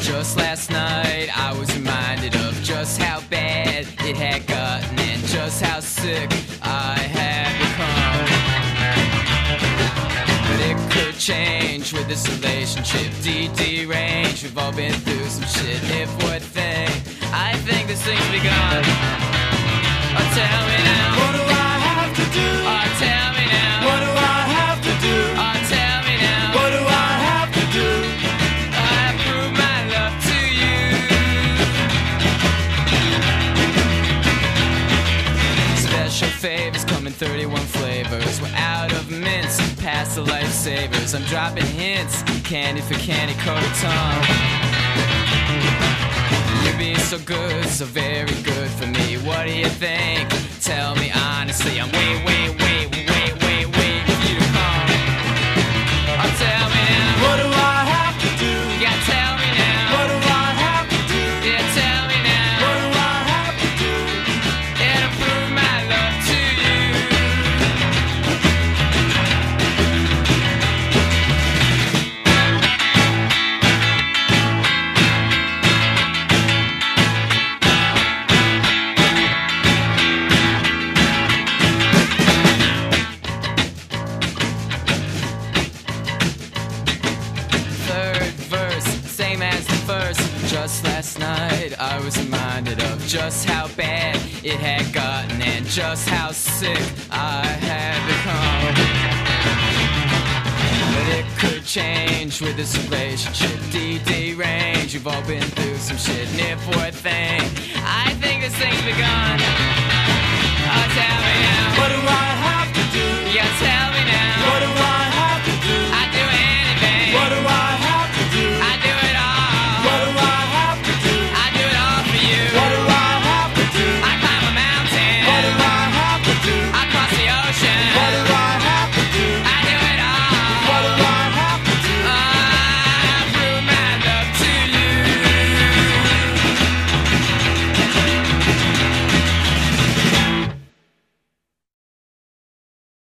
Just last night I was reminded of just how bad it had gotten and just how sick I had become. But it could change with this relationship. DD range, we've all been through some shit. And if one thing, I think this thing's begun. Oh, tell me now, what do I have to do? Oh, tell me now, what do I have to do? Oh, tell me now, what do I have to do? I prove my love to you. Special favors come in 31 flavors. We're out of mints, past the lifesavers. I'm dropping hints, candy for candy coated tongue. You're being so good, so very good for me. What do you think? Tell me honestly. I'm waiting for you to come. Oh, tell me now, what do I have to do? Yeah, tell me now, what do I have to do? Yeah, tell me now, what do I have to do? Yeah, to prove my love to you. Same as the first. Just last night I was reminded of just how bad it had gotten and just how sick I had become. But it could change with this relationship. DD range, we've all been through some shit. And if one thing, I think this thing's begun.